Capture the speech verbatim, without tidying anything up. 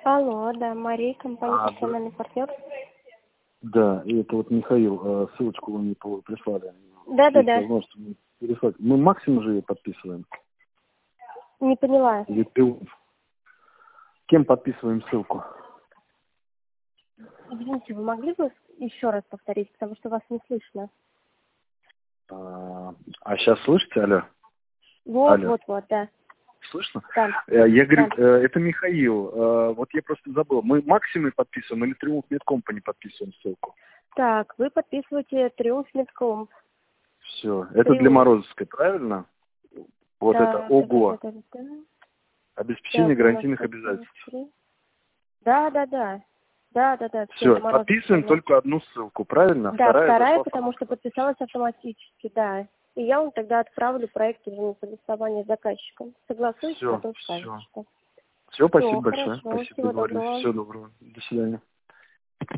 Алло, да, Мария, компания А, да. «Персональный партнер». Да, и это вот Михаил, э, ссылочку вы мне по- прислали. Да, да, Есть да. возможность мне переслать. Мы максимум же ее подписываем. Не поняла. Или ты... Кем подписываем ссылку? Извините, вы могли бы еще раз повторить, потому что вас не слышно? А, а сейчас слышите, алло? Вот, Алло. вот, вот, да. Слышно? Да, Э, Я говорю, да. э, это Михаил. Э, Вот я просто забыл. Мы максимум подписываем или Триумф Медкомпани подписываем ссылку? Так, вы подписываете «Триумф Медком». Все. Это для «Триумф». Морозовской, правильно? Вот это Так, да, да, ОГО. да, да. Обеспечение Так, гарантийных девяносто обязательств. три. Да, да, да. Да, да, да, все, Все, это Морозовская. подписываем только одну ссылку, правильно? Да, Вторая вторая, зашла потому что автоматически. подписалась автоматически, да. И я вам тогда отправлю проект уже на согласование с заказчиком. Согласуйте, Все, потом все. скажете. Все, Все, спасибо большое. хорошо, Спасибо, всего договорились. доброго. Всего доброго. До свидания.